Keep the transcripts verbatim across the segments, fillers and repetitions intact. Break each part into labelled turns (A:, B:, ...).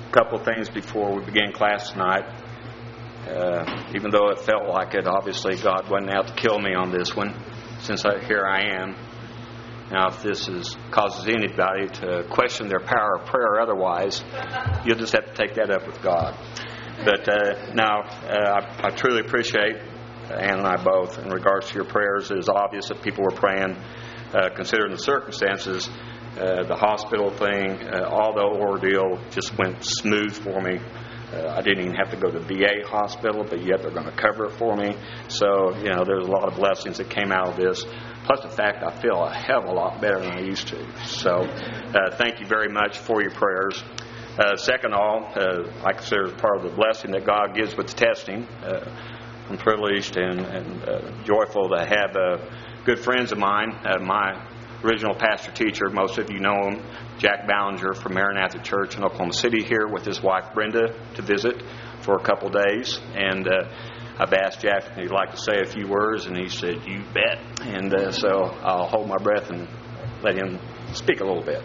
A: a couple of things before we began class tonight. Uh, even though it felt like it, obviously God wasn't out to kill me on this one, since I, here I am. Now, if this is, causes anybody to question their power of prayer or otherwise, you'll just have to take that up with God. But uh, now, uh, I, I truly appreciate Ann and I both in regards to your prayers. It is obvious that people were praying, uh, considering the circumstances. Uh, the hospital thing, uh, all the ordeal just went smooth for me. Uh, I didn't even have to go to the V A hospital, but yet they're going to cover it for me. So, you know, there's a lot of blessings that came out of this. Plus the fact I feel a hell of a lot better than I used to. So, uh, thank you very much for your prayers. Uh, second of all, uh, I consider it part of the blessing that God gives with the testing. Uh, I'm privileged and, and uh, joyful to have uh, good friends of mine. Uh, my original pastor teacher, most of you know him, Jack Ballinger from Maranatha Church in Oklahoma City, here with his wife Brenda to visit for a couple days. And uh, I've asked Jack if he'd like to say a few words, and he said, "You bet." And uh, so I'll hold my breath and let him speak a little bit.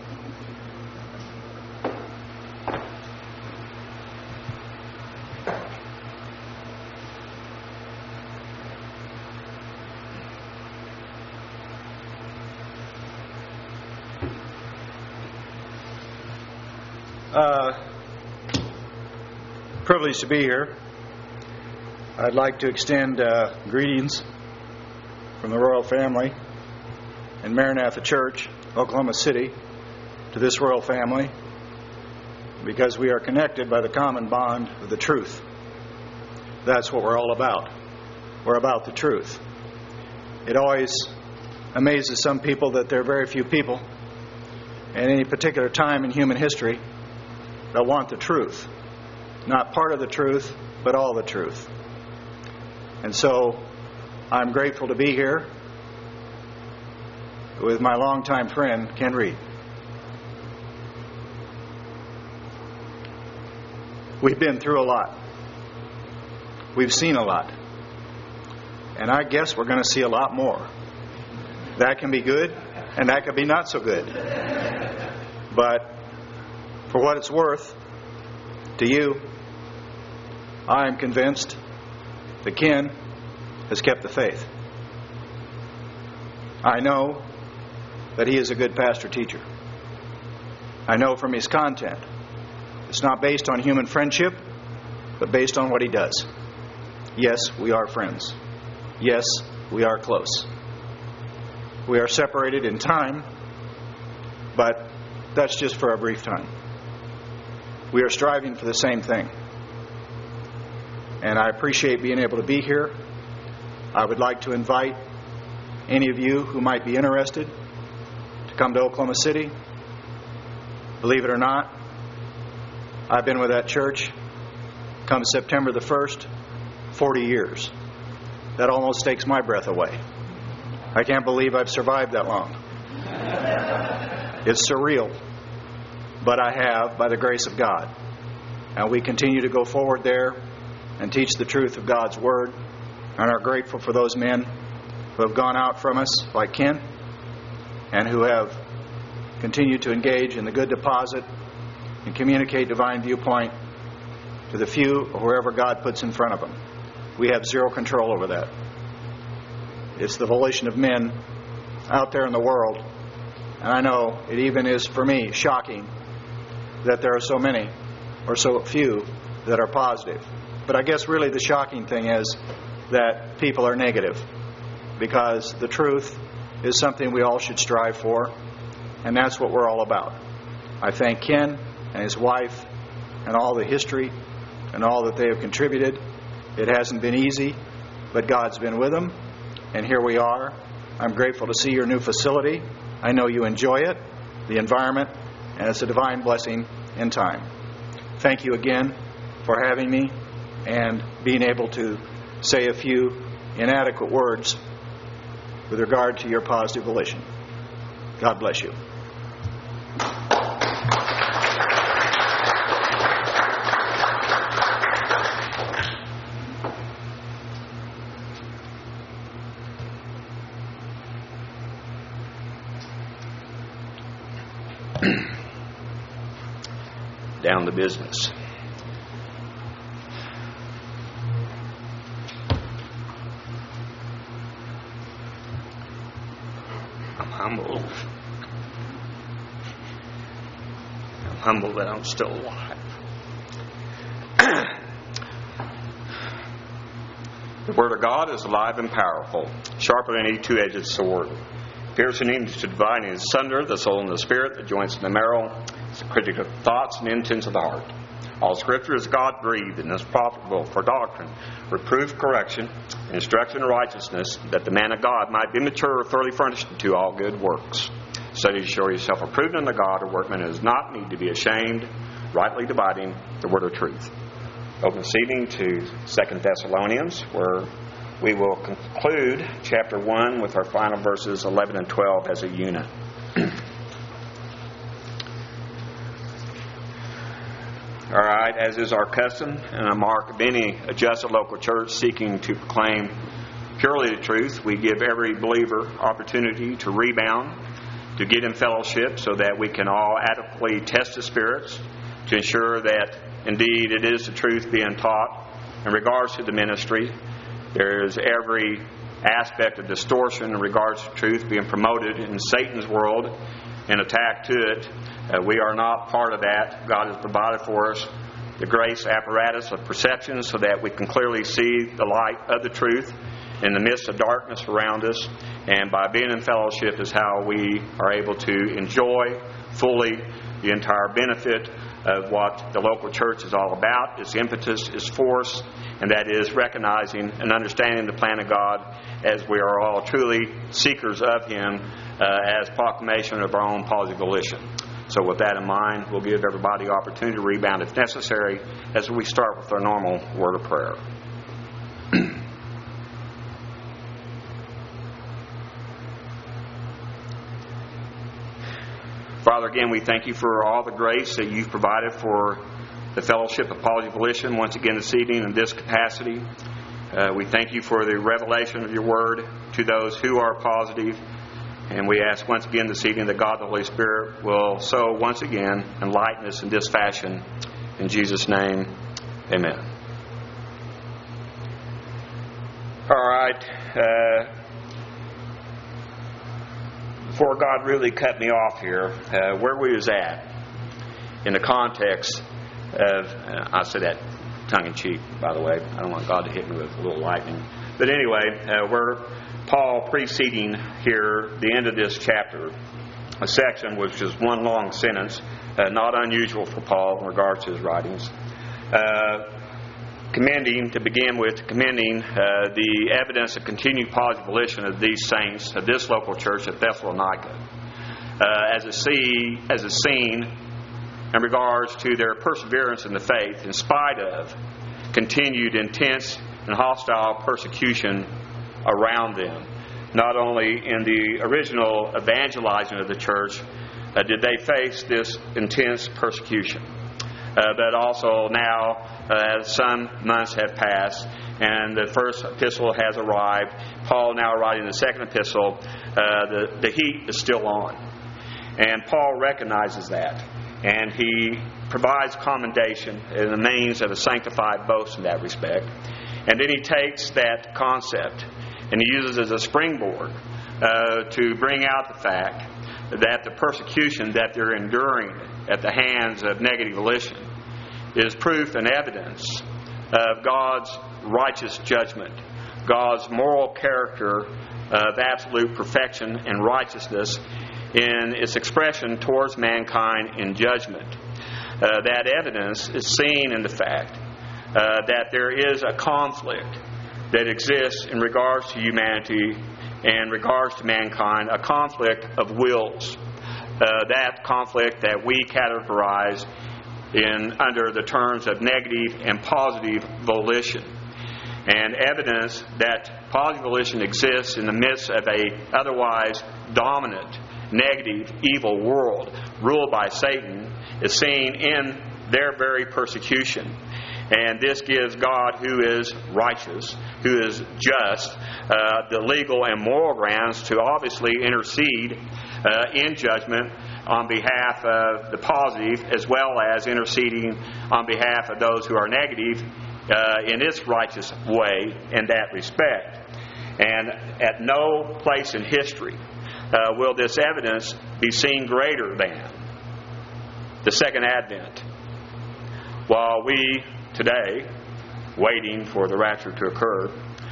B: Uh, privileged to be here. I'd like to extend uh, greetings from the royal family in Maranatha Church, Oklahoma City, to this royal family, because we are connected by the common bond of the truth. That's what we're all about. We're about the truth. It always amazes some people that there are very few people at any particular time in human history that want the truth. Not part of the truth, but all the truth. And so I'm grateful to be here with my longtime friend, Ken Reed. We've been through a lot. We've seen a lot. And I guess we're going to see a lot more. That can be good, and that can be not so good. But for what it's worth to you, I am convinced that Ken has kept the faith. I know that he is a good pastor teacher. I know from his content it's not based on human friendship, but based on what he does. Yes, we are friends. Yes, we are close. We are separated in time, but that's just for a brief time. We are striving for the same thing. And I appreciate being able to be here. I would like to invite any of you who might be interested to come to Oklahoma City. Believe it or not, I've been with that church, come September the first, forty years. That almost takes my breath away. I can't believe I've survived that long. It's surreal. But I have, by the grace of God. And we continue to go forward there and teach the truth of God's Word, and are grateful for those men who have gone out from us, like Ken, and who have continued to engage in the good deposit and communicate divine viewpoint to the few or whoever God puts in front of them. We have zero control over that. It's the volition of men out there in the world, and I know it even is, for me, shocking that there are so many or so few that are positive. But I guess really the shocking thing is that people are negative, because the truth is something we all should strive for, and that's what we're all about. I thank Ken and his wife and all the history and all that they have contributed. It hasn't been easy, but God's been with them, and here we are. I'm grateful to see your new facility. I know you enjoy it, the environment, and it's a divine blessing in time. Thank you again for having me and being able to say a few inadequate words with regard to your positive volition. God bless you.
A: down to business. I'm humbled. I'm humbled that I'm still alive. The Word of God is alive and powerful, sharper than any two-edged sword, piercing into dividing asunder the soul and the spirit, the joints and the marrow, the critic of thoughts and intents of the heart. All Scripture is God-breathed and is profitable for doctrine, reproof, correction, and instruction in righteousness, that the man of God might be mature, thoroughly furnished unto all good works. Study to show yourself approved unto God, a workman who does not need to be ashamed, rightly dividing the word of truth. Open this evening to Second Thessalonians, where we will conclude chapter one with our final verses eleven and twelve as a unit. All right, as is our custom and a mark of any adjusted local church seeking to proclaim purely the truth, we give every believer opportunity to rebound, to get in fellowship so that we can all adequately test the spirits, to ensure that indeed it is the truth being taught. In regards to the ministry, there is every aspect of distortion in regards to truth being promoted in Satan's world and attack to it. Uh, we are not part of that. God has provided for us the grace apparatus of perception so that we can clearly see the light of the truth in the midst of darkness around us. And by being in fellowship is how we are able to enjoy fully the entire benefit of what the local church is all about, its impetus, its force, and that is recognizing and understanding the plan of God as we are all truly seekers of Him uh, as proclamation of our own positive volition. So with that in mind, we'll give everybody opportunity to rebound if necessary as we start with our normal word of prayer. Father, again, we thank you for all the grace that you've provided for the fellowship of Positive Volition once again this evening in this capacity. Uh, we thank you for the revelation of your word to those who are positive. And we ask once again this evening that God the Holy Spirit will so once again enlighten us in this fashion. In Jesus' name, amen. All right. Uh, Before God really cut me off here, uh, where we was at in the context of, uh, I say that tongue-in-cheek, by the way. I don't want God to hit me with a little lightning. But anyway, uh, where Paul preceding here, the end of this chapter, a section which is one long sentence, uh, not unusual for Paul in regards to his writings. Uh, commending, to begin with, commending uh, the evidence of continued positive volition of these saints of this local church at Thessalonica uh, as a see, as a scene in regards to their perseverance in the faith in spite of continued intense and hostile persecution around them. Not only in the original evangelizing of the church uh, did they face this intense persecution, uh, but also now Uh, as some months have passed and the first epistle has arrived, Paul now writing the second epistle, uh, the, the heat is still on. And Paul recognizes that. And he provides commendation in the means of a sanctified boast in that respect. And then he takes that concept and he uses it as a springboard uh, to bring out the fact that the persecution that they're enduring at the hands of negative volition is proof and evidence of God's righteous judgment, God's moral character of absolute perfection and righteousness in its expression towards mankind in judgment. Uh, that evidence is seen in the fact uh, that there is a conflict that exists in regards to humanity and in regards to mankind, a conflict of wills. Uh, that conflict that we categorize in under the terms of negative and positive volition, and evidence that positive volition exists in the midst of a otherwise dominant, negative, evil world ruled by Satan is seen in their very persecution. And this gives God, who is righteous, who is just, uh, the legal and moral grounds to obviously intercede uh, in judgment on behalf of the positive as well as interceding on behalf of those who are negative uh, in its righteous way in that respect. And at no place in history uh, will this evidence be seen greater than the Second Advent. While we today, waiting for the rapture to occur,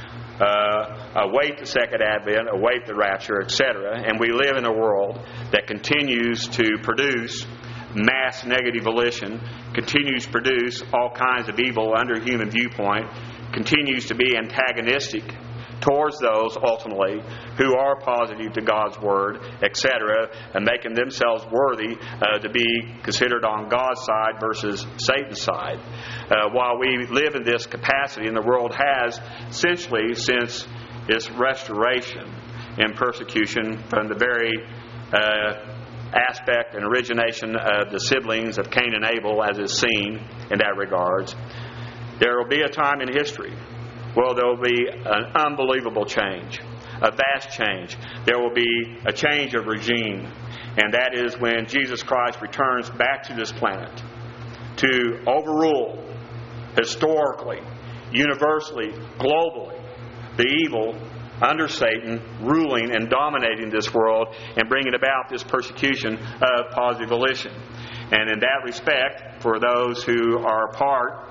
A: uh, await the Second Advent, await the rapture, et cetera, and we live in a world that continues to produce mass negative volition, continues to produce all kinds of evil under human viewpoint, continues to be antagonistic towards those ultimately who are positive to God's Word, et cetera, and making themselves worthy uh, to be considered on God's side versus Satan's side. Uh, while we live in this capacity, and the world has essentially since its restoration in persecution from the very uh, aspect and origination of the siblings of Cain and Abel as is seen in that regards, there will be a time in history well, there will be an unbelievable change, a vast change. There will be a change of regime, and that is when Jesus Christ returns back to this planet to overrule historically, universally, globally, the evil under Satan ruling and dominating this world and bringing about this persecution of positive volition. And in that respect, for those who are part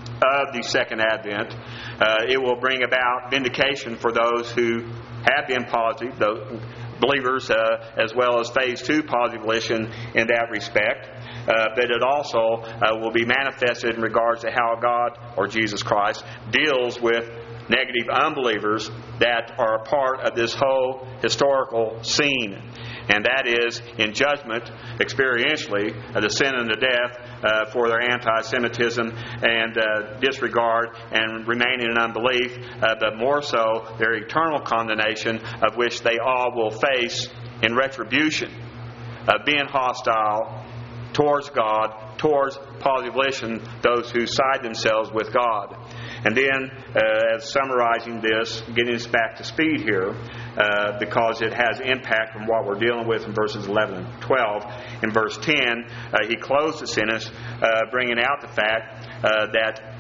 A: of the Second Advent, uh, it will bring about vindication for those who have been positive, those believers, uh, as well as phase two positive volition in that respect. Uh, but it also uh, will be manifested in regards to how God, or Jesus Christ, deals with negative unbelievers that are a part of this whole historical scene. And that is in judgment, experientially, uh, the sin and the death uh, for their anti-Semitism and uh, disregard and remaining in unbelief, uh, but more so their eternal condemnation, of which they all will face in retribution, uh, being hostile towards God, towards positive volition, those who side themselves with God. And then, uh, as summarizing this, getting us back to speed here, uh, because it has impact from what we're dealing with in verses eleven and twelve. In verse ten, uh, he closed the sentence, uh, bringing out the fact uh, that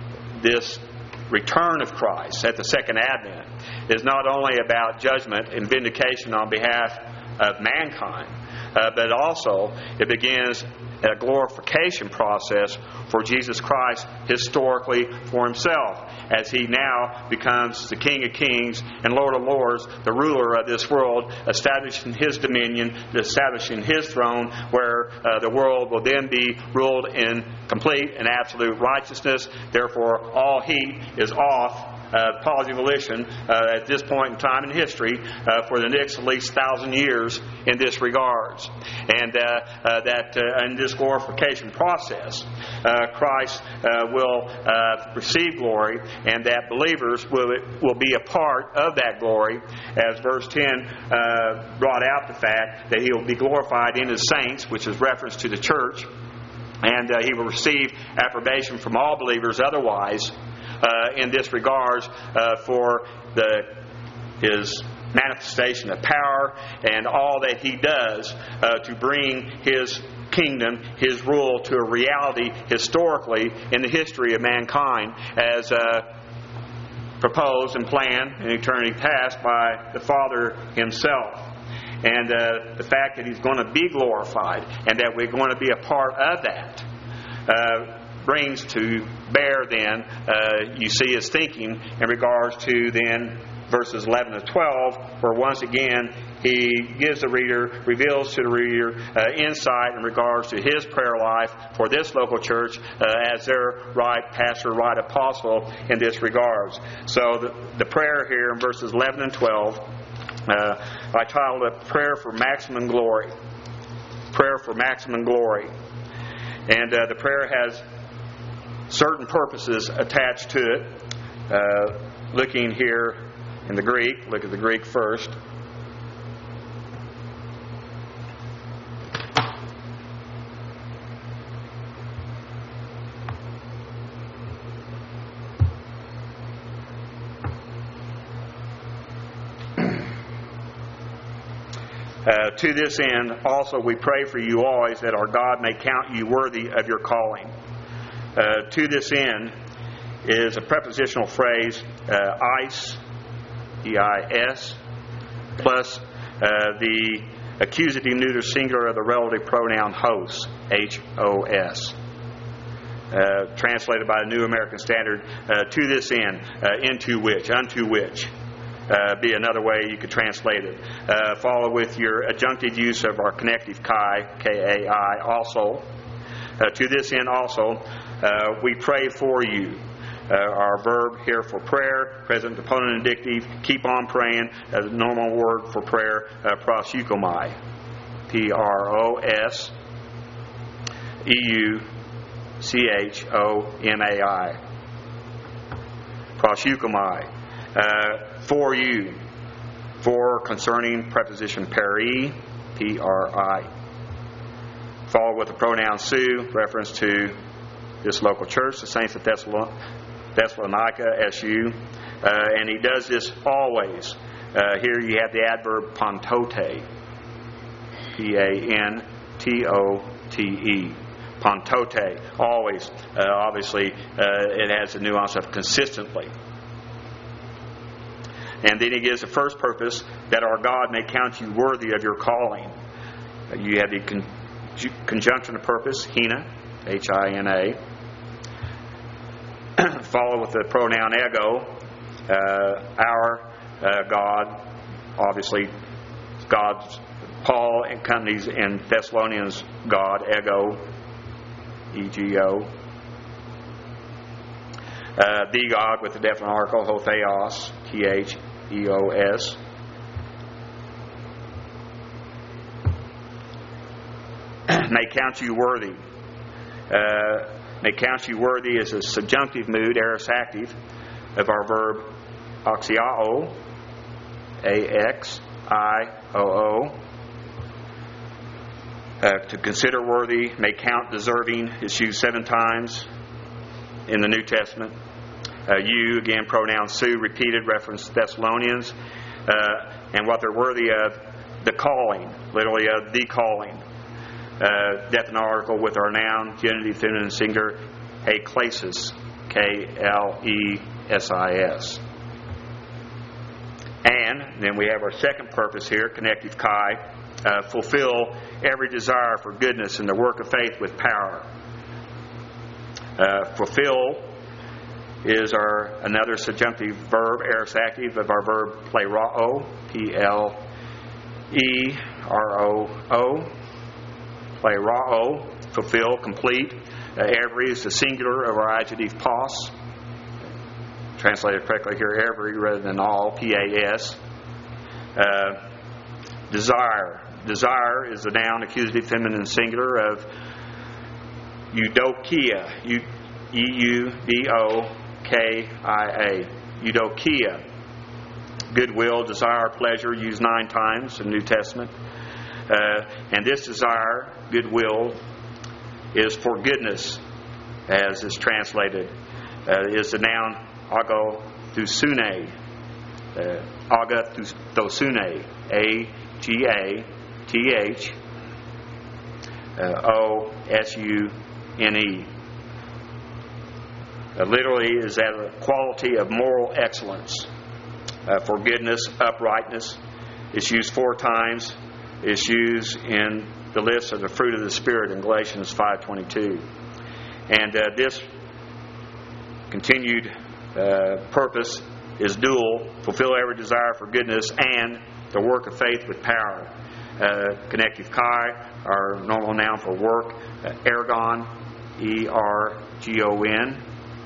A: this return of Christ at the Second Advent is not only about judgment and vindication on behalf of mankind, uh, but also it begins a glorification process for Jesus Christ historically for Himself, as He now becomes the King of Kings and Lord of Lords, the ruler of this world, establishing His dominion, establishing His throne, where uh, the world will then be ruled in complete and absolute righteousness. Therefore, all heat is off Uh, positive volition uh, at this point in time in history uh, for the next at least thousand years in this regards. And uh, uh, that uh, in this glorification process, uh, Christ uh, will uh, receive glory, and that believers will, will be a part of that glory, as verse ten uh, brought out the fact that He will be glorified in His saints, which is reference to the church, and uh, He will receive approbation from all believers otherwise Uh, in this regards uh, for the His manifestation of power and all that He does uh, to bring His kingdom, His rule to a reality historically in the history of mankind, as uh, proposed and planned in eternity past by the Father Himself. And uh, the fact that He's going to be glorified and that we're going to be a part of that uh, brings to bear then, uh, you see His thinking in regards to then verses eleven to twelve, where once again He gives the reader, reveals to the reader uh, insight in regards to His prayer life for this local church uh, as their right pastor, right apostle in this regards. So the, the prayer here in verses eleven and twelve, uh, I titled it Prayer for Maximum Glory. Prayer for Maximum Glory. And uh, the prayer has certain purposes attached to it. Uh, looking here in the Greek, look at the Greek first. Uh, to this end, also we pray for you always that our God may count you worthy of your calling. Uh, to this end is a prepositional phrase, uh, eis, E I S, plus uh, the accusative neuter singular of the relative pronoun hos, H O S. Uh, translated by the New American Standard, uh, to this end, uh, into which, unto which. Uh, be another way you could translate it. Uh, follow with your adjunctive use of our connective kai, K A I, also. Uh, to this end also, uh, we pray for you. Uh, our verb here for prayer, present component indicative, keep on praying, as a normal word for prayer, uh, proseuchomai. P R O S E U C H O M A I. Proseuchomai. Uh, for you. For concerning preposition peri, P R I. Follow with the pronoun su, reference to this local church, the Saints of Thessalonica, S U. Uh, and he does this always. Uh, here you have the adverb pantote, P A N T O T E. Pantote, always. Uh, obviously, uh, it has the nuance of consistently. And then he gives the first purpose, that our God may count you worthy of your calling. Uh, you have the con- conjunction of purpose, hina, H I N A. Follow with the pronoun ego, uh, our uh, God, obviously God's, Paul accompanies in Thessalonians God, ego, E G O. Uh, the God with the definite article, ho theos, T H E O S. May count you worthy. Uh, may count you worthy is a subjunctive mood, aorist active, of our verb axiao, A X I O O. Uh, to consider worthy, may count deserving, is used seven times in the New Testament. Uh, you, again, pronoun su, repeated, reference Thessalonians. Uh, and what they're worthy of, the calling, literally of the calling. Uh, definite article with our noun, genitive, feminine, singular, eklesis, K L E S I S. And then we have our second purpose here, connective chi, uh, fulfill every desire for goodness in the work of faith with power. Uh, fulfill is our another subjunctive verb, aorist active of our verb plerao, P L E R O O. Plerao, fulfill, complete. Uh, every is the singular of our adjective pos. Translated correctly here, every rather than all, P A S. Uh, desire. Desire is the noun, accusative, feminine, singular of eudokia. E U D O K I A. Eudokia. Goodwill, desire, pleasure, used nine times in the New Testament. Uh, and this desire, goodwill, is for goodness, as is translated. Uh, is the noun agathosune. Uh, agathosune. A G A T H O S U N E. Uh, literally is that a quality of moral excellence, uh, for goodness, uprightness. It's used four times. It's used in the list of the fruit of the Spirit in Galatians five twenty-two. And uh, this continued uh, purpose is dual, fulfill every desire for goodness and the work of faith with power. Uh, connective chi, our normal noun for work, uh, ergon, E R G O N.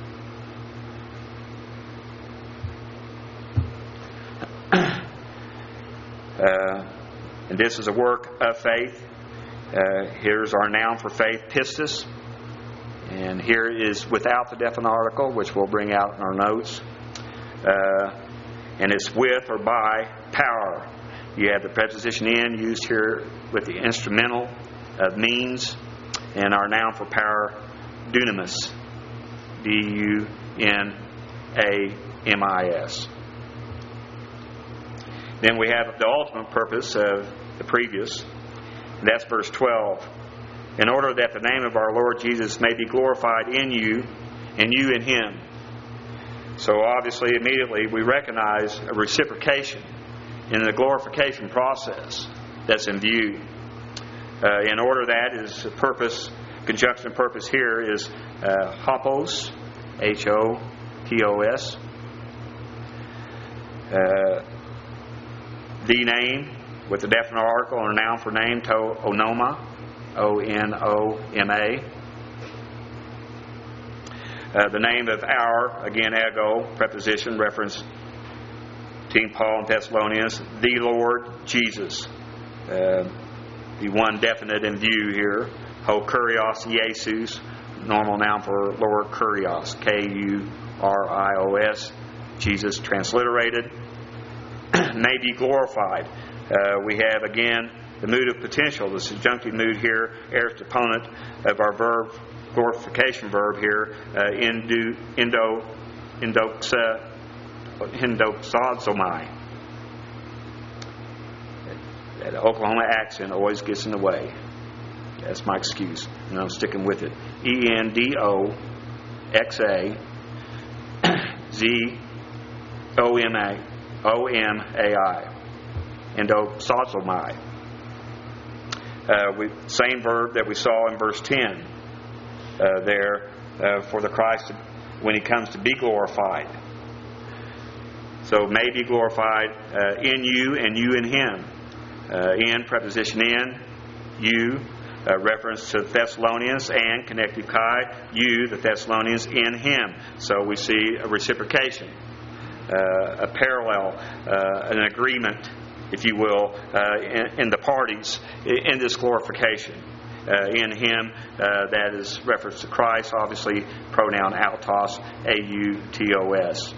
A: Uh, and this is a work of faith. Uh, here's our noun for faith, pistis. And here is without the definite article, which we'll bring out in our notes. Uh, and it's with or by power. You have the preposition in used here with the instrumental of means. And our noun for power, dunamis. D U N A M I S. Then we have the ultimate purpose of the previous. And that's verse twelve. In order that the name of our Lord Jesus may be glorified in you, and you in Him. So obviously, immediately, we recognize a reciprocation in the glorification process that's in view. Uh, in order that is purpose, conjunction purpose here is uh, hopos, H O P O S. Uh, the name with the definite article or noun for name, to onoma, O N O M A. Uh, the name of our, again, ego, preposition, reference Team Paul and Thessalonians, the Lord Jesus. Uh, the one definite in view here. Ho kurios Jesus, normal noun for Lord, kurios, K U R I O S, Jesus transliterated. May be glorified. Uh, we have again the mood of potential, the subjunctive mood here, aorist opponent of our verb, glorification verb here, uh, indo, indo, indoxa, indoxazomai. That Oklahoma accent always gets in the way. That's my excuse, and I'm sticking with it. E N D O X A Z O M A O M A I. Indoxazomai. Uh, we, same verb that we saw in verse ten uh, there uh, for the Christ when He comes to be glorified. So may be glorified uh, in you and you in Him. Uh, in, preposition in, you, uh, reference to Thessalonians, and connective chi, you, the Thessalonians, in Him. So we see a reciprocation, uh, a parallel, uh, an agreement, if you will, uh, in, in the parties in this glorification. Uh, in Him, uh, that is reference to Christ, obviously pronoun autos, A U T O S.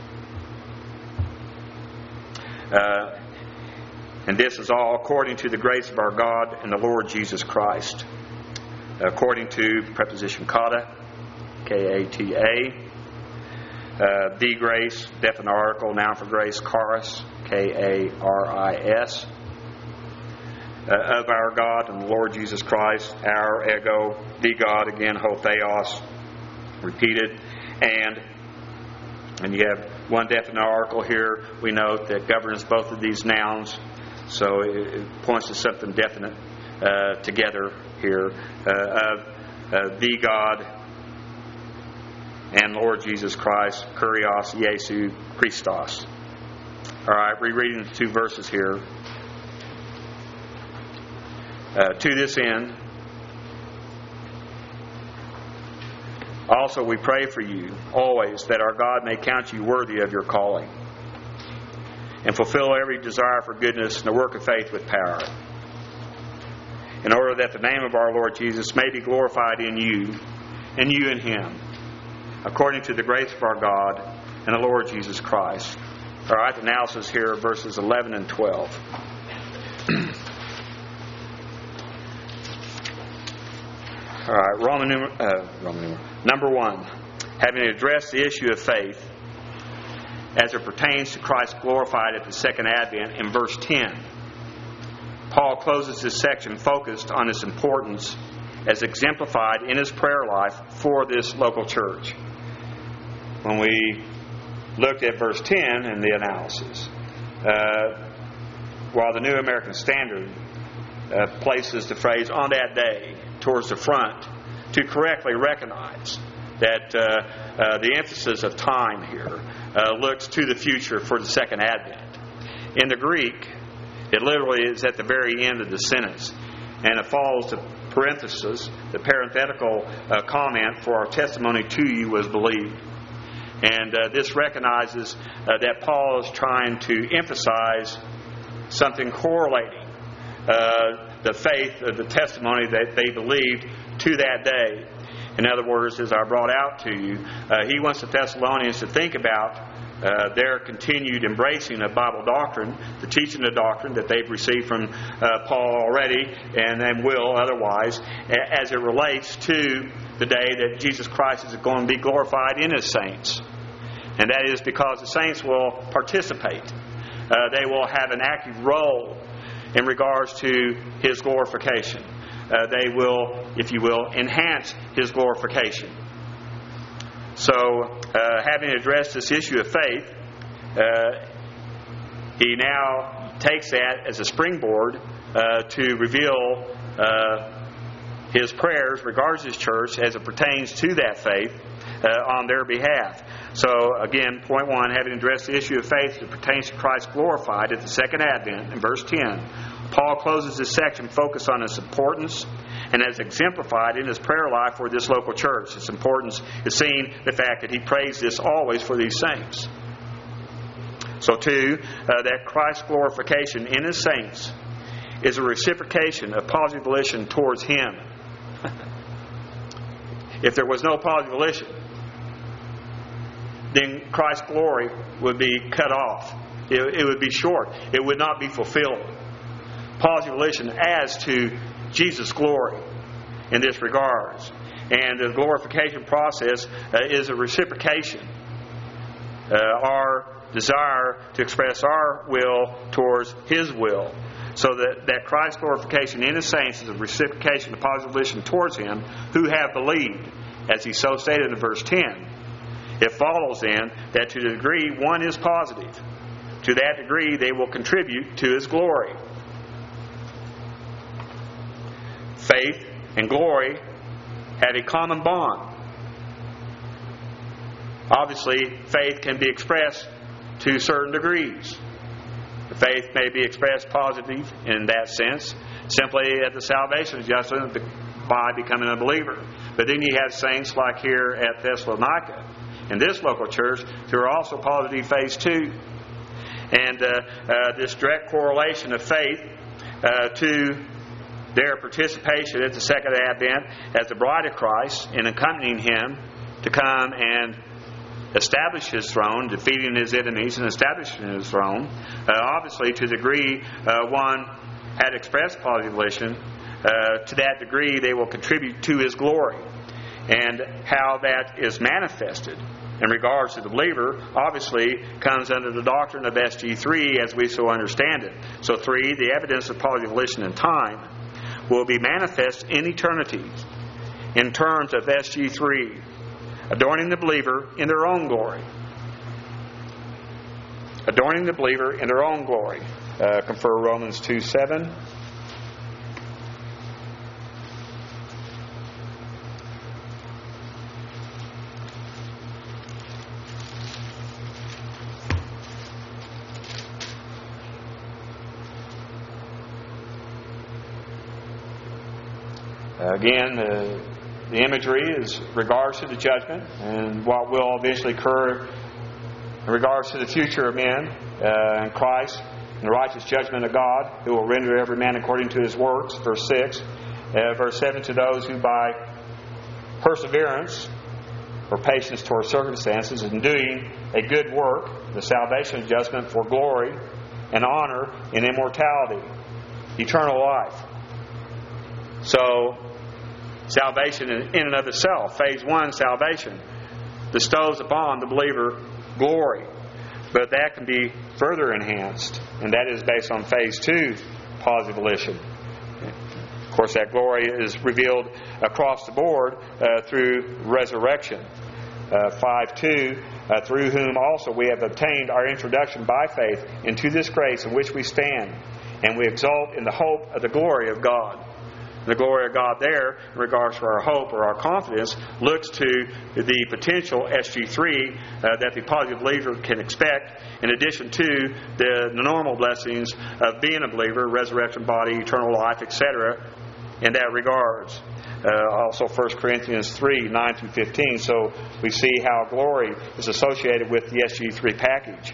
A: Uh, and this is all according to the grace of our God and the Lord Jesus Christ. According to preposition kata, K A T A. Uh, the grace, definite article, noun for grace, charis, K A R I S. Uh, of our God and the Lord Jesus Christ, our ego, the God, again, ho theos, repeated, and and you have one definite article here, we note, that governs both of these nouns, so it, it points to something definite uh, together here, uh, of uh, the God and Lord Jesus Christ, kurios, Jesu, Christos. All right, rereading the two verses here. Uh, to this end, also we pray for you always that our God may count you worthy of your calling and fulfill every desire for goodness and the work of faith with power, in order that the name of our Lord Jesus may be glorified in you and you in Him, according to the grace of our God and the Lord Jesus Christ. All right, the analysis here of verses eleven and twelve. All right, Roman numeral, uh, Roman numeral. Number one, having addressed the issue of faith as it pertains to Christ glorified at the second advent in verse ten, Paul closes this section focused on its importance as exemplified in his prayer life for this local church. When we looked at verse ten in the analysis, uh, while the New American Standard uh, places the phrase "on that day" towards the front to correctly recognize that uh, uh, the emphasis of time here uh, looks to the future for the second advent. In the Greek, it literally is at the very end of the sentence, and it follows the parenthesis, the parenthetical uh, comment, "for our testimony to you was believed." And uh, this recognizes uh, that Paul is trying to emphasize something correlating uh, the faith, uh, the testimony that they believed to that day. In other words, as I brought out to you, uh, he wants the Thessalonians to think about uh, their continued embracing of Bible doctrine, the teaching of doctrine that they've received from uh, Paul already, and then will otherwise, as it relates to the day that Jesus Christ is going to be glorified in His saints. And that is because the saints will participate. Uh, they will have an active role in regards to His glorification. Uh, they will, if you will, enhance His glorification. So, uh, having addressed this issue of faith, uh, he now takes that as a springboard uh, to reveal uh, his prayers regards His church as it pertains to that faith uh, on their behalf. So, again, point one, having addressed the issue of faith that pertains to Christ glorified at the second advent, in verse ten, Paul closes this section focused on its importance and as exemplified in his prayer life for this local church. Its importance is seen the fact that he prays this always for these saints. So, two, uh, that Christ's glorification in His saints is a reciprocation of positive volition towards Him. If there was no positive volition, then Christ's glory would be cut off. It, it would be short. It would not be fulfilled. Positive volition adds to Jesus' glory in this regards. And the glorification process uh, is a reciprocation. Uh, our desire to express our will towards His will. So that, that Christ's glorification in His saints is a reciprocation of positive volition towards Him who have believed, as he so stated in verse ten. It follows then that to the degree one is positive, to that degree they will contribute to His glory. Faith and glory have a common bond. Obviously, faith can be expressed to certain degrees. Faith may be expressed positive in that sense, simply at the salvation adjustment by becoming a believer. But then you have saints like here at Thessalonica, in this local church, who are also positive phase two. And uh, uh, this direct correlation of faith uh, to their participation at the second advent as the bride of Christ in accompanying Him to come and establish His throne, defeating His enemies and establishing His throne. Uh, obviously, to the degree uh, one had expressed positive volition, uh, to that degree they will contribute to His glory. And how that is manifested in regards to the believer, obviously, comes under the doctrine of S G three as we so understand it. So, three, the evidence of positive volition in time will be manifest in eternity in terms of S G three, adorning the believer in their own glory. Adorning the believer in their own glory. Uh, confer Romans two seven. Again, uh, the imagery is regards to the judgment and what will eventually occur in regards to the future of men uh, and Christ and the righteous judgment of God, who will render every man according to his works. Verse six. Uh, verse seven, to those who by perseverance or patience toward circumstances and doing a good work, the salvation judgment for glory and honor and immortality, eternal life. So, salvation in and of itself, phase one, salvation, bestows upon the believer glory. But that can be further enhanced, and that is based on phase two, positive volition. Of course, that glory is revealed across the board uh, through resurrection. Uh, five two, uh, through whom also we have obtained our introduction by faith into this grace in which we stand, and we exult in the hope of the glory of God. The glory of God there, in regards to our hope or our confidence, looks to the potential S G three uh, that the positive believer can expect, in addition to the, the normal blessings of being a believer, resurrection body, eternal life, et cetera, in that regards. Uh, also First Corinthians three, nine through fifteen. So we see how glory is associated with the S G three package.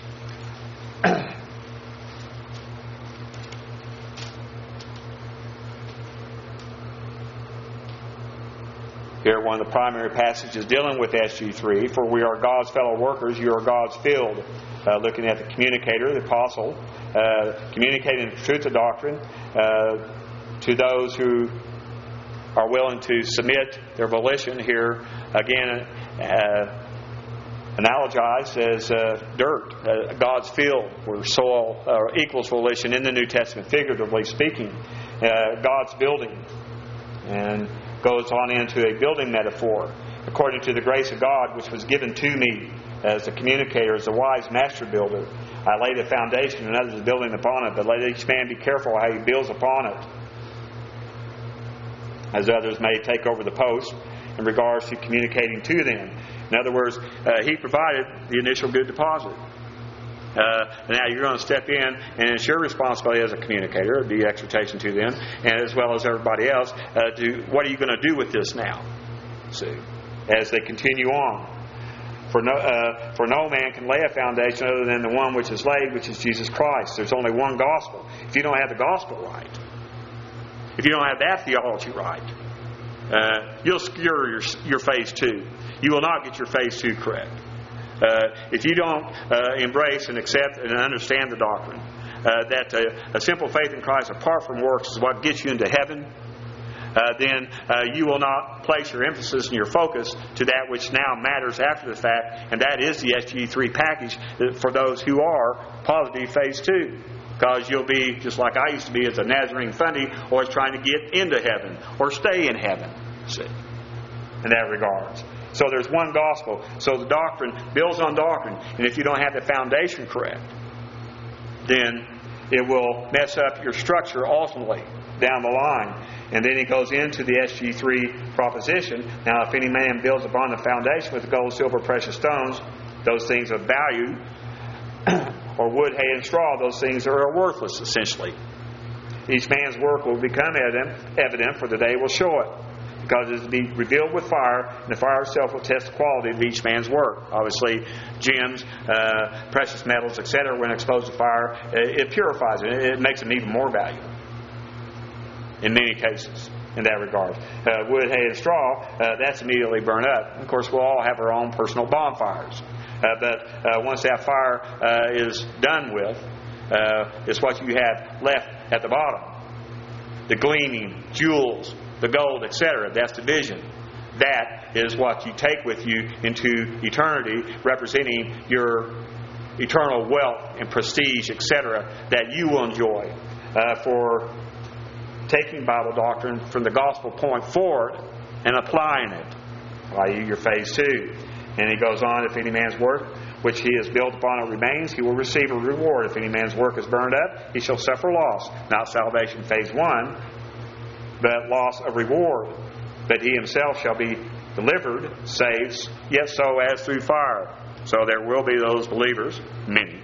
A: Here, one of the primary passages dealing with S G three, for we are God's fellow workers, you are God's field. Uh, looking at the communicator, the apostle, uh, communicating the truth of doctrine uh, to those who are willing to submit their volition. Here, again, uh, analogized as uh, dirt, uh, God's field, where soil uh, equals volition in the New Testament, figuratively speaking. Uh, God's building, and goes on into a building metaphor. According to the grace of God, which was given to me as a communicator, as a wise master builder, I laid a foundation, and others are building upon it. But let each man be careful how he builds upon it, as others may take over the post in regards to communicating to them. In other words, uh, he provided the initial good deposit. Uh, now you're going to step in, and it's your responsibility as a communicator, the exhortation to them, and as well as everybody else, uh, to what are you going to do with this now? See, as they continue on. For no, uh, for no man can lay a foundation other than the one which is laid, which is Jesus Christ. There's only one gospel. If you don't have the gospel right, if you don't have that theology right, uh, you'll skewer your, your phase two. You will not get your phase two correct. Uh, if you don't uh, embrace and accept and understand the doctrine uh, that uh, a simple faith in Christ apart from works is what gets you into heaven, uh, then uh, you will not place your emphasis and your focus to that which now matters after the fact, and that is the S G three package for those who are positive phase two. Because you'll be just like I used to be as a Nazarene Fundy, always trying to get into heaven or stay in heaven. See, in that regards. So there's one gospel. So the doctrine builds on doctrine. And if you don't have the foundation correct, then it will mess up your structure ultimately down the line. And then he goes into the S G three proposition. Now, if any man builds upon the foundation with gold, silver, precious stones, those things of value, or wood, hay, and straw, those things are worthless, essentially. Each man's work will become evident, evident for the day will show it. Because it is to be revealed with fire, and the fire itself will test the quality of each man's work. Obviously, gems, uh, precious metals, et cetera, when exposed to fire, it, it purifies it. It makes them even more valuable in many cases in that regard. Uh, wood, hay, and straw, uh, that's immediately burned up. Of course, we'll all have our own personal bonfires. Uh, but uh, once that fire uh, is done with, uh, it's what you have left at the bottom. The gleaming, jewels, the gold, et cetera. That's the vision. That is what you take with you into eternity, representing your eternal wealth and prestige, et cetera, that you will enjoy uh, for taking Bible doctrine from the gospel point forward and applying it, that is your phase two. And he goes on, if any man's work which he has built upon it remains, he will receive a reward. If any man's work is burned up, he shall suffer loss. Not salvation phase one, but loss of reward. But he himself shall be delivered, saved, yet so as through fire. So there will be those believers, many,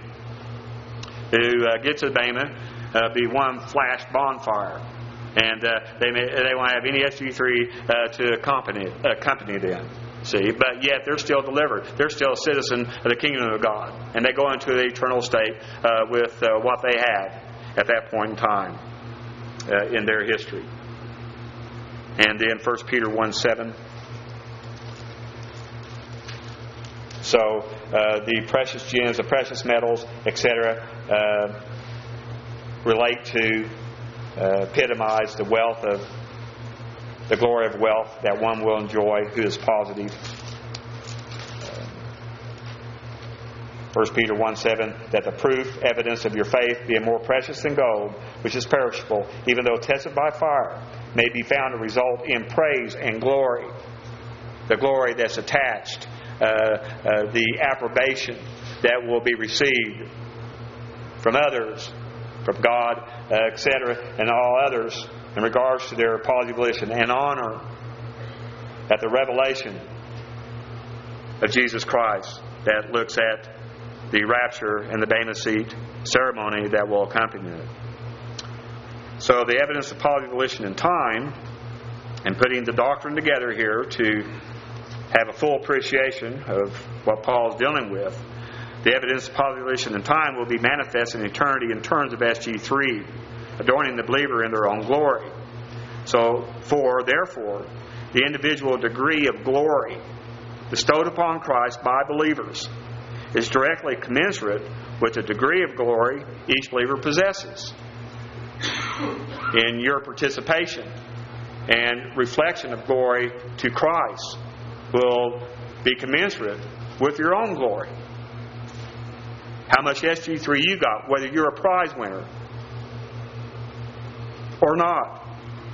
A: who uh, get to Bema, uh, be one flash bonfire. And uh, they may, they won't have any S G three uh, to accompany, accompany them. See, but yet they're still delivered. They're still a citizen of the kingdom of God. And they go into the eternal state uh, with uh, what they had at that point in time uh, in their history. And then First Peter one seven. So uh, the precious gems, the precious metals, et cetera, uh, relate to, uh, epitomize the wealth of, the glory of wealth that one will enjoy who is positive. First Peter one seven, that the proof, evidence of your faith, being more precious than gold, which is perishable, even though tested by fire, may be found to result in praise and glory. The glory that's attached, uh, uh, the approbation that will be received from others, from God, uh, et cetera, and all others in regards to their positive volition and honor at the revelation of Jesus Christ that looks at the rapture and the Bema seat ceremony that will accompany it. So the evidence of positive volition in time, and putting the doctrine together here to have a full appreciation of what Paul is dealing with, the evidence of positive volition in time will be manifest in eternity in terms of S G three, adorning the believer in their own glory. So, for, therefore, the individual degree of glory bestowed upon Christ by believers is directly commensurate with the degree of glory each believer possesses. In your participation and reflection of glory to Christ will be commensurate with your own glory. How much S G three you got, whether you're a prize winner or not.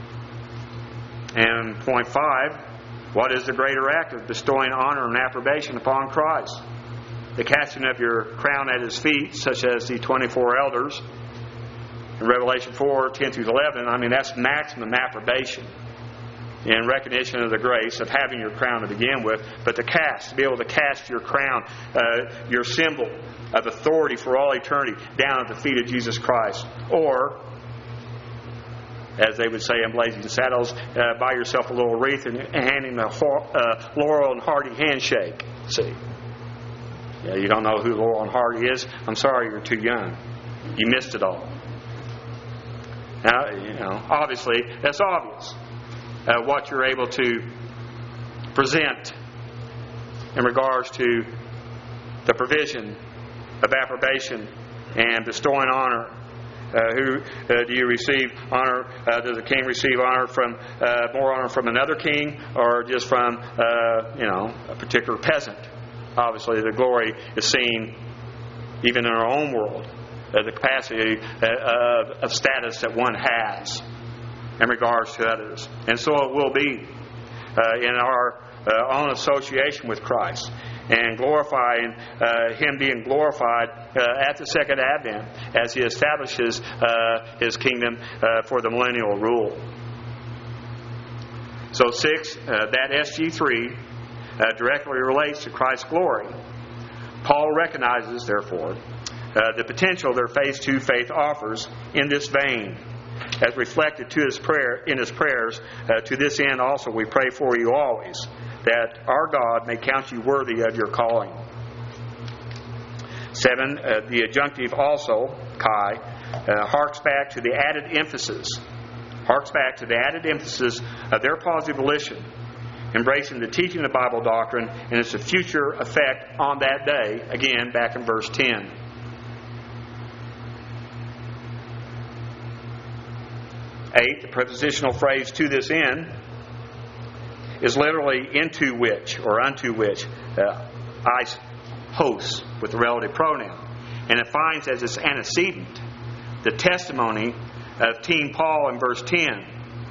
A: And point five, what is the greater act of bestowing honor and approbation upon Christ? The casting of your crown at His feet, such as the twenty-four elders in Revelation four, ten through eleven. I mean, that's maximum approbation in recognition of the grace of having your crown to begin with. But to cast, to be able to cast your crown, uh, your symbol of authority for all eternity, down at the feet of Jesus Christ. Or, as they would say in Blazing Saddles, uh, buy yourself a little wreath and hand him a uh, Laurel and Hardy handshake. See? Yeah, you don't know who Laurel and Hardy is? I'm sorry, you're too young. You missed it all. Now, you know, obviously, that's obvious. Uh, what you're able to present in regards to the provision of approbation and bestowing honor. Uh, who uh, do you receive honor? Uh, does a king receive honor from uh, more honor from another king, or just from uh, you know a particular peasant? Obviously, the glory is seen even in our own world, uh, the capacity uh, of, of status that one has in regards to others, and so it will be uh, in our uh, own association with Christ. And glorifying uh, Him being glorified uh, at the second advent as He establishes uh, His kingdom uh, for the millennial rule. So six, uh, that S G three uh, directly relates to Christ's glory. Paul recognizes, therefore, uh, the potential their phase two faith offers in this vein, as reflected to his prayer in his prayers. Uh, to this end also we pray for you always, that our God may count you worthy of your calling. Seven, uh, the adjunctive also, Kai, uh, harks back to the added emphasis, harks back to the added emphasis of their positive volition, embracing the teaching of Bible doctrine and its future effect on that day, again, back in verse ten. Eight, the prepositional phrase to this end is literally into which or unto which uh, I host with the relative pronoun. And it finds as its antecedent the testimony of Team Paul in verse ten.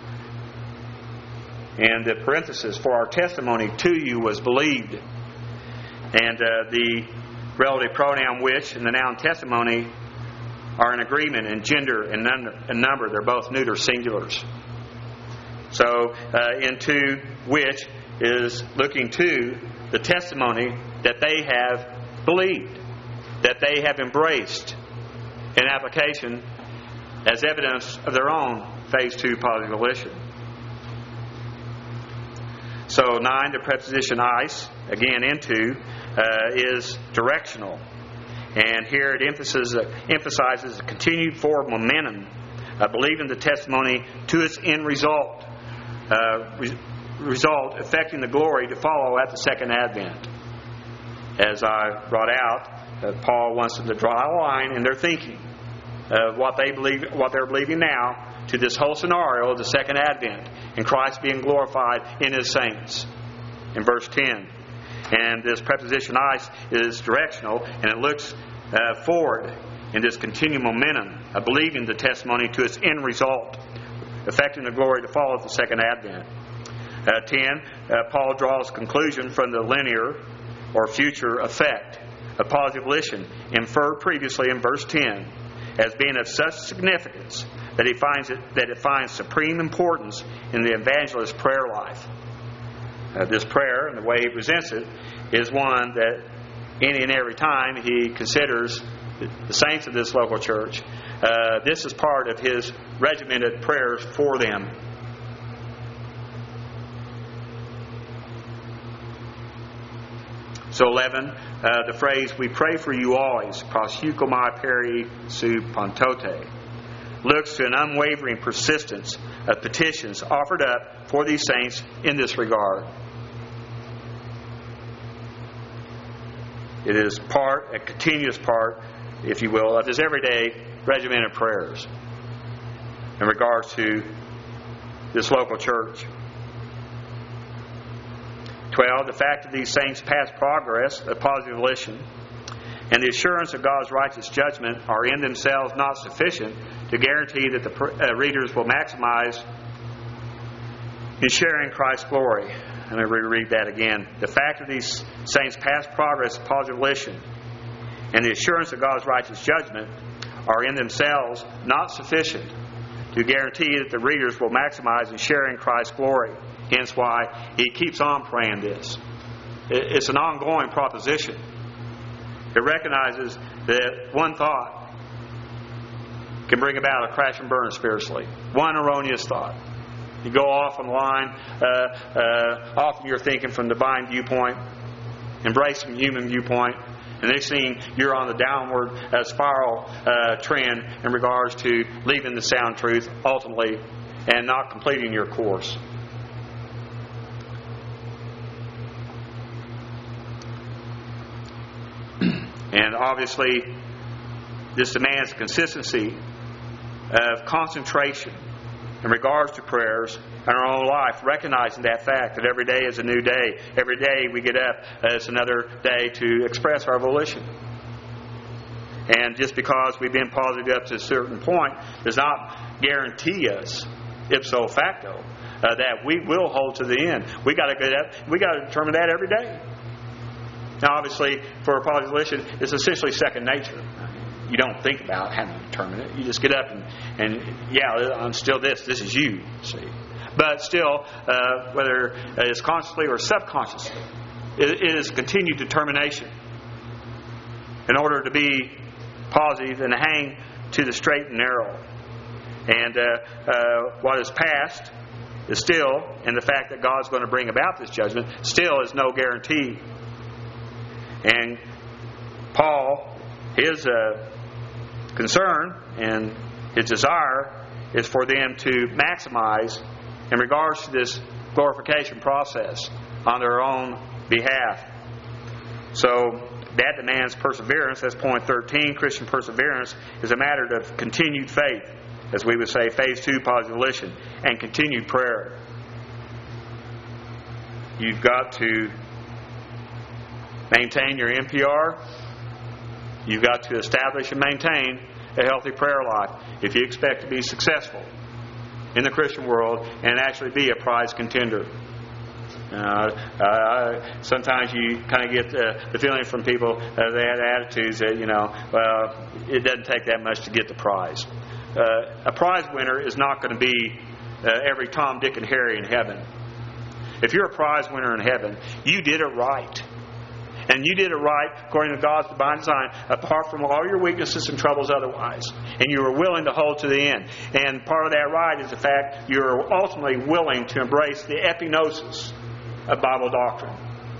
A: And the parenthesis, for our testimony to you was believed. And uh, the relative pronoun which and the noun testimony are in agreement in gender and number. They're both neuter singulars. So, uh, into which is looking to the testimony that they have believed, that they have embraced in application as evidence of their own phase two positive volition. So, nine, the preposition eis, again into, uh, is directional. And here it emphasizes, uh, emphasizes a continued forward momentum of believing the testimony to its end result. Uh, re- result affecting the glory to follow at the second advent. As I brought out, uh, Paul wants them to draw a line in their thinking of what they believe, what they're believing now, to this whole scenario of the second advent and Christ being glorified in His saints. In verse ten, and this preposition eis is directional, and it looks uh, forward in this continued momentum of believing the testimony to its end result, affecting the glory to follow at the second advent. Uh, ten, uh, Paul draws conclusion from the linear or future effect of positive volition inferred previously in verse ten as being of such significance that he finds it that it finds supreme importance in the evangelist's prayer life. Uh, this prayer and the way he presents it is one that any and every time he considers the saints of this local church, uh, this is part of his regimented prayers for them. So eleven, uh, the phrase, we pray for you always, proseuchomai peri su pontote, looks to an unwavering persistence of petitions offered up for these saints in this regard. It is part, a continuous part, if you will, of his everyday regimented prayers in regards to this local church. twelve, the fact of these saints' past progress, a positive volition, and the assurance of God's righteous judgment are in themselves not sufficient to guarantee that the uh, readers will maximize in sharing Christ's glory. Let me reread that again. The fact of these saints' past progress, positive volition, and the assurance of God's righteous judgment are in themselves not sufficient to guarantee that the readers will maximize in sharing Christ's glory. Hence why he keeps on praying this. It's an ongoing proposition. It recognizes that one thought can bring about a crash and burn spiritually. One erroneous thought. You go off on the line. Uh, uh, often you're thinking from the divine viewpoint, embracing human viewpoint, and next thing you're on the downward uh, spiral uh, trend in regards to leaving the sound truth ultimately and not completing your course. And obviously, this demands consistency of concentration in regards to prayers in our own life, recognizing that fact that every day is a new day. Every day we get up, uh, it's another day to express our volition. And just because we've been positive up to a certain point does not guarantee us, ipso facto, uh, that we will hold to the end. We got to get up. We got to determine that every day. Now, obviously, for a positive volition, it's essentially second nature. You don't think about having to determine it. You just get up and, and yeah, I'm still this. This is you, see. But still, uh, whether it's consciously or subconsciously, it, it is continued determination in order to be positive and to hang to the straight and narrow. And uh, uh, what is past is still, and the fact that God's going to bring about this judgment, still is no guarantee. And Paul, his uh, concern and his desire is for them to maximize in regards to this glorification process on their own behalf. So that demands perseverance. That's point thirteen. Christian perseverance is a matter of continued faith, as we would say, phase two, positive volition, and continued prayer. You've got to maintain your N P R. You've got to establish and maintain a healthy prayer life if you expect to be successful in the Christian world and actually be a prize contender. Uh, uh, sometimes you kind of get the, the feeling from people uh, they have attitudes that, you know, well, it doesn't take that much to get the prize. Uh, a prize winner is not going to be uh, every Tom, Dick, and Harry in heaven. If you're a prize winner in heaven, you did it right. And you did it right according to God's divine design, apart from all your weaknesses and troubles otherwise. And you were willing to hold to the end. And part of that right is the fact you're ultimately willing to embrace the epignosis of Bible doctrine.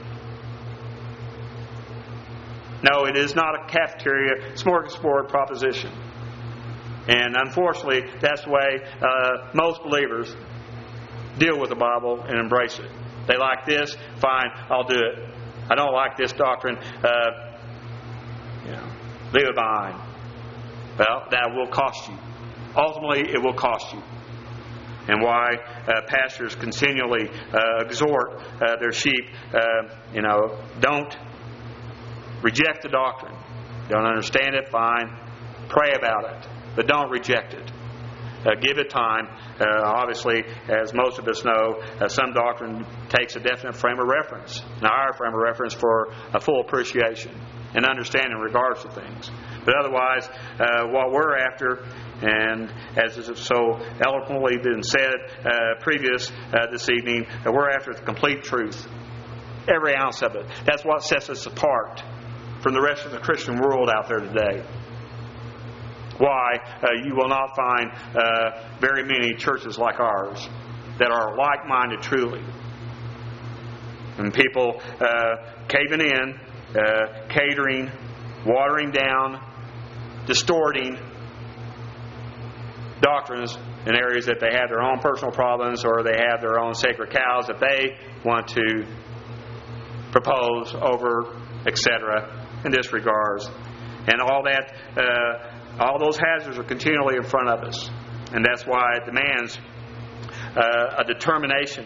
A: No, it is not a cafeteria smorgasbord proposition. And unfortunately, that's the way uh, most believers deal with the Bible and embrace it. They like this, fine, I'll do it. I don't like this doctrine. Uh, you know, leave it behind. Well, that will cost you. Ultimately, it will cost you. And why uh, pastors continually uh, exhort uh, their sheep, uh, you know, don't reject the doctrine. Don't understand it, fine. Pray about it. But don't reject it. Uh, give it time. Uh, obviously, as most of us know, uh, some doctrine takes a definite frame of reference. Now, our frame of reference for a full appreciation and understanding in regards to things. But otherwise, uh, what we're after, and as is so eloquently been said uh, previous uh, this evening, uh, we're after the complete truth. Every ounce of it. That's what sets us apart from the rest of the Christian world out there today. Why uh, you will not find uh, very many churches like ours that are like-minded truly. And people uh, caving in, uh, catering, watering down, distorting doctrines in areas that they have their own personal problems or they have their own sacred cows that they want to propose over, et cetera, in this regards. And all that... Uh, All those hazards are continually in front of us. And that's why it demands uh, a determination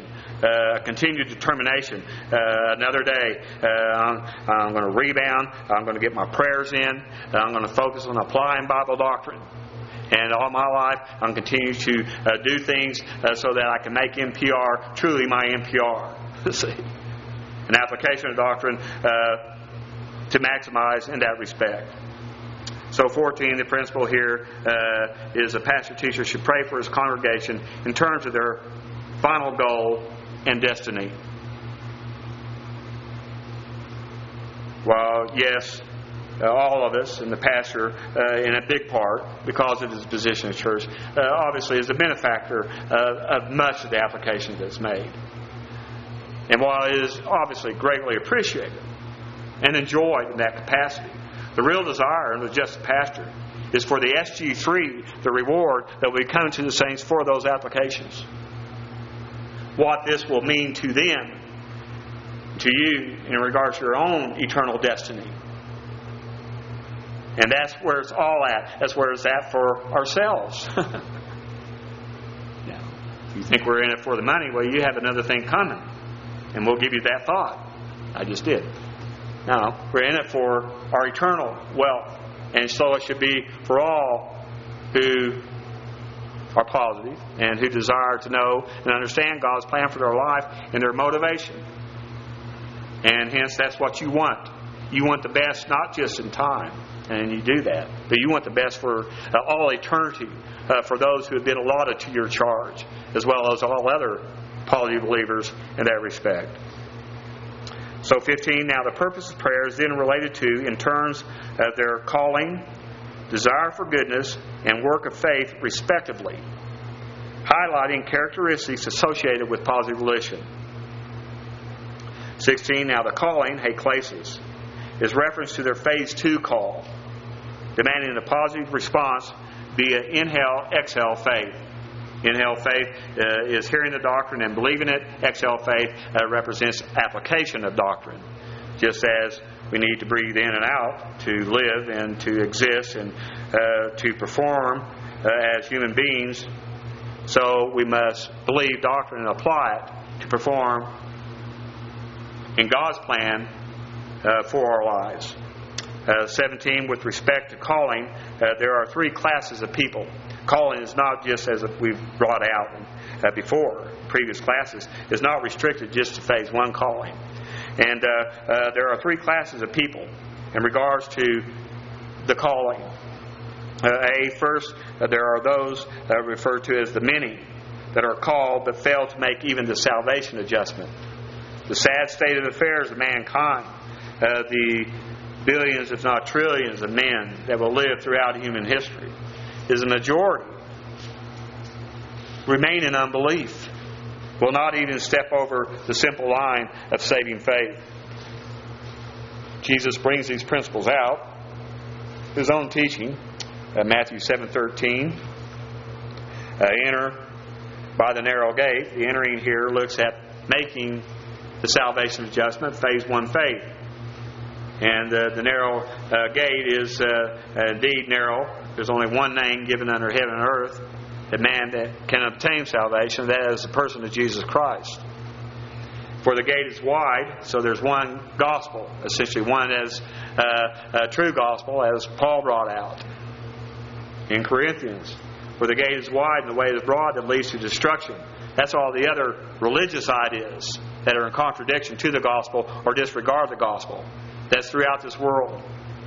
A: uh, continued determination. Uh, another day, uh, I'm, I'm going to rebound. I'm going to get my prayers in. I'm going to focus on applying Bible doctrine. And all my life, I'm continuing to uh, do things uh, so that I can make N P R truly my N P R. See, an application of doctrine uh, to maximize in that respect. So fourteen, the principle here uh, is a pastor-teacher should pray for his congregation in terms of their final goal and destiny. Well, yes, uh, all of us, and the pastor, uh, in a big part, because of his position in church, uh, obviously is a benefactor uh, of much of the application that's made. And while it is obviously greatly appreciated and enjoyed in that capacity, the real desire of the just pastor is for the S G three, the reward that will be coming to the saints for those applications. What this will mean to them, to you, in regards to your own eternal destiny. And that's where it's all at. That's where it's at for ourselves. Now, if you think we're in it for the money, well, you have another thing coming. And we'll give you that thought. I just did. No, we're in it for our eternal wealth. And so it should be for all who are positive and who desire to know and understand God's plan for their life and their motivation. And hence, that's what you want. You want the best, not just in time, and you do that, but you want the best for uh, all eternity, uh, for those who have been allotted to your charge, as well as all other positive believers in that respect. So fifteen, now the purpose of prayer is then related to, in terms of their calling, desire for goodness, and work of faith, respectively, highlighting characteristics associated with positive volition. sixteen, now the calling, heklasis, is reference to their phase two call, demanding a positive response via inhale, exhale faith. Inhale faith uh, is hearing the doctrine and believing it. Exhale faith uh, represents application of doctrine. Just as we need to breathe in and out to live and to exist and uh, to perform uh, as human beings, so we must believe doctrine and apply it to perform in God's plan uh, for our lives. Uh, seventeen, with respect to calling, uh, there are three classes of people. Calling is not just, as we've brought out uh, before, previous classes, is not restricted just to phase one calling. And uh, uh, there are three classes of people in regards to the calling. Uh, A, first, uh, there are those uh, referred to as the many that are called but fail to make even the salvation adjustment. The sad state of affairs of mankind, uh, the billions, if not trillions, of men that will live throughout human history, is a majority remain in unbelief, will not even step over the simple line of saving faith. Jesus brings these principles out, his own teaching, uh, Matthew seven thirteen. Uh, enter by the narrow gate. The entering here looks at making the salvation adjustment, phase one faith. And uh, the narrow uh, gate is uh, indeed narrow. There's only one name given under heaven and earth that man that can obtain salvation. That is the person of Jesus Christ. For the gate is wide, so there's one gospel, essentially one as uh, a true gospel, as Paul brought out in Corinthians. For the gate is wide and the way is broad that leads to destruction. That's all the other religious ideas that are in contradiction to the gospel or disregard the gospel. That's throughout this world.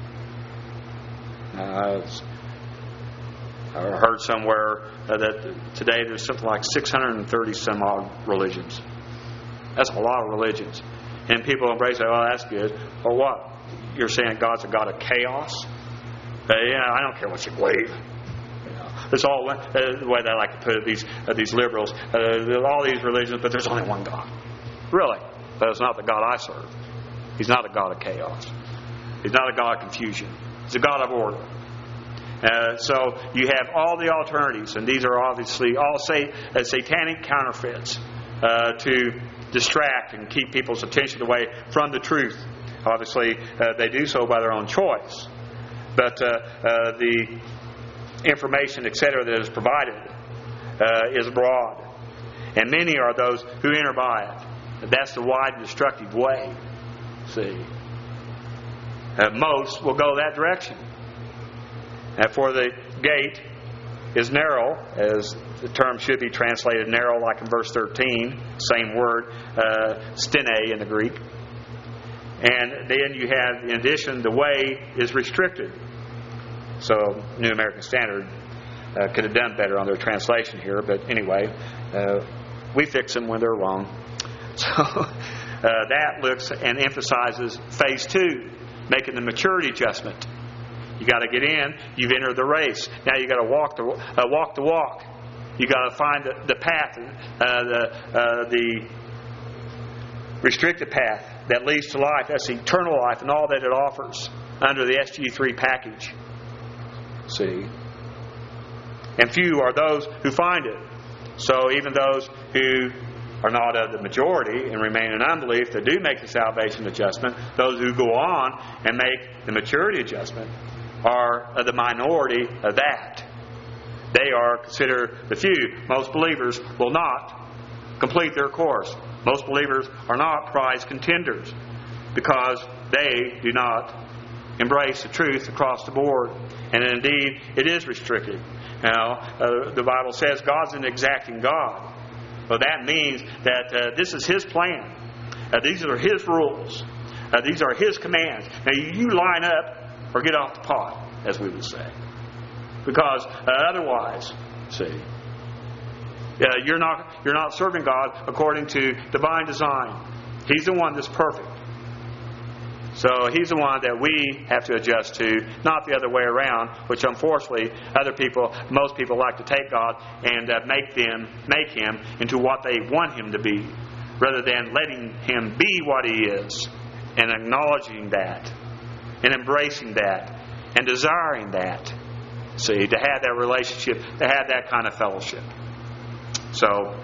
A: Uh, I heard somewhere uh, that today there's something like six hundred thirty some odd religions. That's a lot of religions. And people embrace it. Oh, that's good. Or what? You're saying God's a God of chaos? Uh, yeah, I don't care what you believe. It's all uh, the way they like to put it, these uh, these liberals. Uh, all these religions, but there's only one God. Really? But it's not the God I serve. He's not a God of chaos. He's not a God of confusion. He's a God of order. Uh, so you have all the alternatives, and these are obviously all say, uh, satanic counterfeits uh, to distract and keep people's attention away from the truth. Obviously, uh, they do so by their own choice. But uh, uh, the information, et cetera, that is provided uh, is broad. And many are those who enter by it. That's the wide and destructive way. See? Uh, most will go that direction. And for the gate is narrow, as the term should be translated narrow, like in verse thirteen, same word, uh, stene in the Greek. And then you have, in addition, the way is restricted. So, New American Standard uh, could have done better on their translation here, but anyway, uh, we fix them when they're wrong. So, uh, that looks and emphasizes phase two, making the maturity adjustment. You got to get in. You've entered the race. Now you got to walk the uh, walk the walk. You got to find the, the path, uh, the uh, the restricted path that leads to life. That's eternal life and all that it offers under the S G three package. See, and few are those who find it. So even those who are not of the majority and remain in unbelief, that do make the salvation adjustment, those who go on and make the maturity adjustment, are the minority of that. They are considered the few. Most believers will not complete their course. Most believers are not prize contenders because they do not embrace the truth across the board. And indeed, it is restricted. Now, uh, the Bible says God's an exacting God. Well, that means that uh, this is His plan. Uh, these are His rules. Uh, these are His commands. Now, you line up or get off the pot, as we would say. Because uh, otherwise, see, uh, you're not you're not serving God according to divine design. He's the one that's perfect. So He's the one that we have to adjust to, not the other way around, which unfortunately other people, most people like to take God and uh, make them, make Him into what they want Him to be, rather than letting Him be what He is, and acknowledging that, and embracing that, and desiring that. See, to have that relationship, to have that kind of fellowship. So,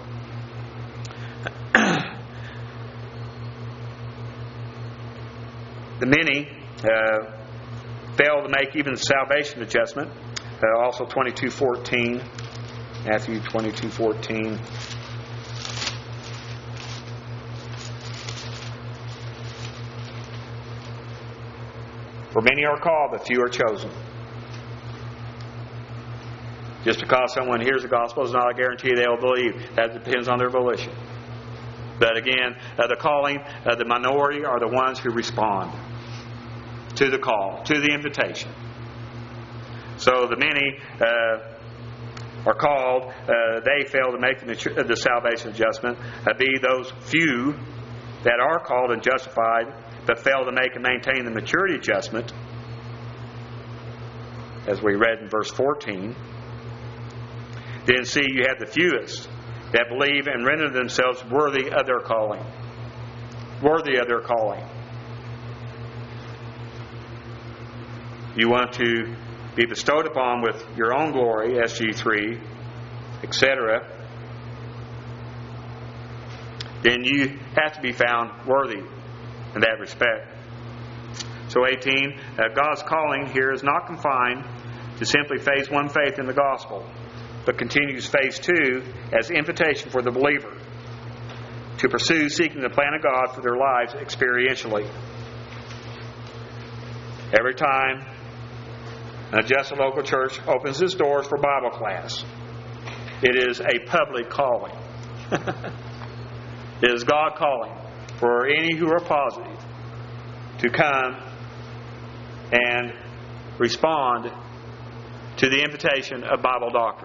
A: the many uh, fail to make even the salvation adjustment. Uh, also twenty-two fourteen, Matthew twenty-two fourteen. For many are called, but few are chosen. Just because someone hears the gospel is not a guarantee they will believe. That depends on their volition. But again, uh, the calling, uh, the minority are the ones who respond to the call, to the invitation. So the many uh, are called. Uh, they fail to make the, the salvation adjustment. Uh, be those few that are called and justified, but fail to make and maintain the maturity adjustment, as we read in verse fourteen. Then see, you have the fewest that believe and render themselves worthy of their calling. Worthy of their calling. You want to be bestowed upon with your own glory, S G three, et cetera, then you have to be found worthy in that respect. So eighteen, uh, God's calling here is not confined to simply phase one faith in the gospel, but continues phase two as invitation for the believer to pursue seeking the plan of God for their lives experientially. Every time an adjusted local church opens its doors for Bible class, it is a public calling. It is God calling for any who are positive to come and respond to the invitation of Bible doctrine.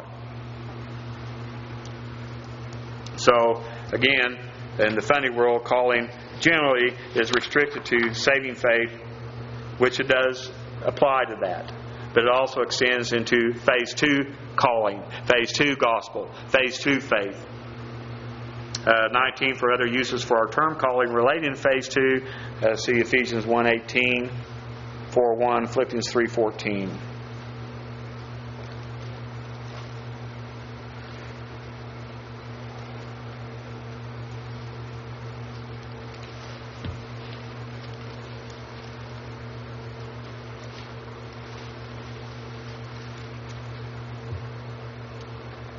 A: So, again, in the funny world, calling generally is restricted to saving faith, which it does apply to that. But it also extends into phase two calling, phase two gospel, phase two faith. Uh, nineteen, for other uses for our term calling relating to phase two, uh, see Ephesians one eighteen, four one, Philippians three fourteen.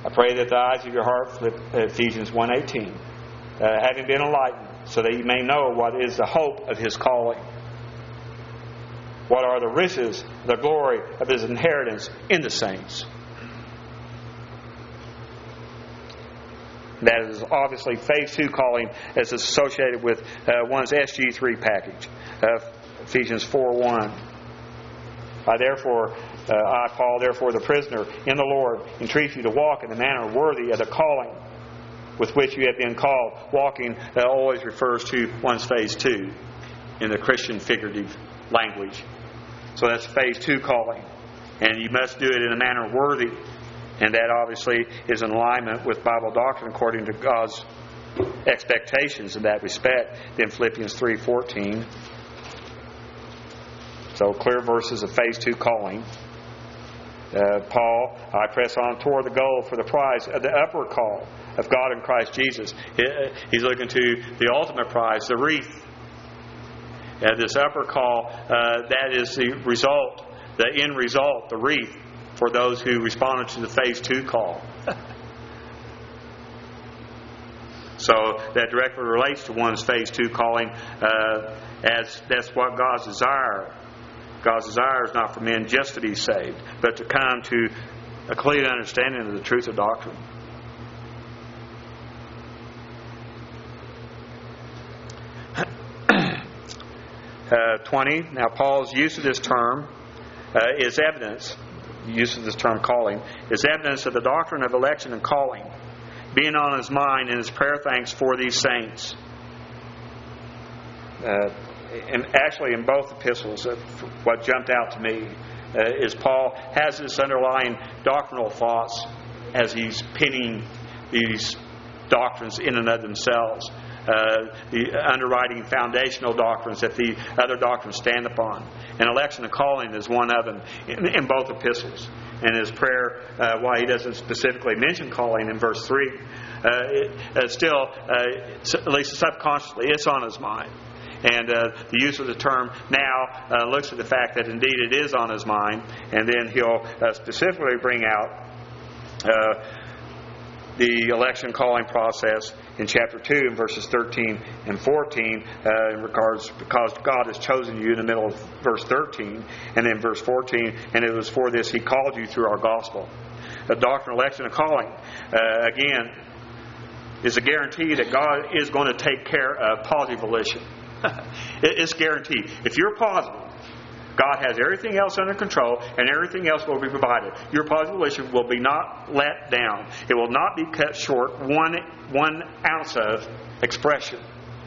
A: I pray that the eyes of your heart, Ephesians one eighteen, uh, having been enlightened, so that you may know what is the hope of His calling. What are the riches, the glory of His inheritance in the saints? That is obviously phase two calling as associated with uh, one's S G three package. Uh, Ephesians four one. I therefore, uh, I, Paul, therefore the prisoner in the Lord, entreat you to walk in a manner worthy of the calling with which you have been called. Walking uh, always refers to one's phase two in the Christian figurative language. So that's phase two calling. And you must do it in a manner worthy. And that obviously is in alignment with Bible doctrine according to God's expectations in that respect. Then Philippians three fourteen. So clear verses of phase two calling. Uh, Paul, I press on toward the goal for the prize of the upward call of God in Christ Jesus. He's looking to the ultimate prize, the wreath. Uh, this upper call, uh, that is the result, the end result, the wreath for those who responded to the phase two call. So that directly relates to one's phase two calling, uh, as that's what God's desire. God's desire is not for men just to be saved, but to come to a clear understanding of the truth of doctrine. uh, twenty. Now, Paul's use of this term uh, is evidence. The use of this term calling is evidence of the doctrine of election and calling being on his mind in his prayer thanks for these saints. Uh, and actually, in both epistles, uh, what jumped out to me uh, is Paul has this underlying doctrinal thoughts as he's pinning these doctrines in and of themselves. Uh, the underwriting foundational doctrines that the other doctrines stand upon. And election and calling is one of them in, in both epistles. And his prayer, uh, why he doesn't specifically mention calling in verse three, uh, it, uh, still, uh, at least subconsciously, it's on his mind. And uh, the use of the term now uh, looks at the fact that indeed it is on his mind. And then he'll uh, specifically bring out uh, the election calling process in chapter two in verses thirteen and fourteen uh, in regards because God has chosen you in the middle of verse thirteen, and then verse fourteen, and it was for this He called you through our gospel. The doctrine, election, and calling uh, again is a guarantee that God is going to take care of positive volition. It's guaranteed. If you're positive, God has everything else under control, and everything else will be provided. Your positive volition will be not let down. It will not be cut short one one ounce of expression.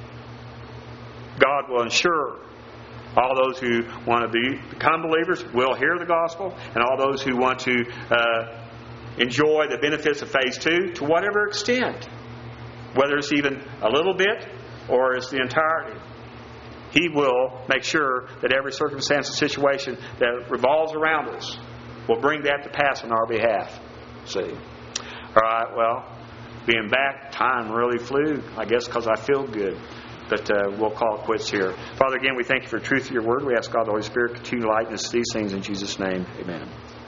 A: God will ensure all those who want to be, become believers will hear the gospel, and all those who want to uh, enjoy the benefits of phase two to whatever extent, whether it's even a little bit or it's the entirety. He will make sure that every circumstance and situation that revolves around us will bring that to pass on our behalf. See? All right, well, being back, time really flew, I guess because I feel good. But uh, we'll call it quits here. Father, again, we thank you for the truth of your word. We ask God the Holy Spirit continue to lighten us to these things in Jesus' name. Amen.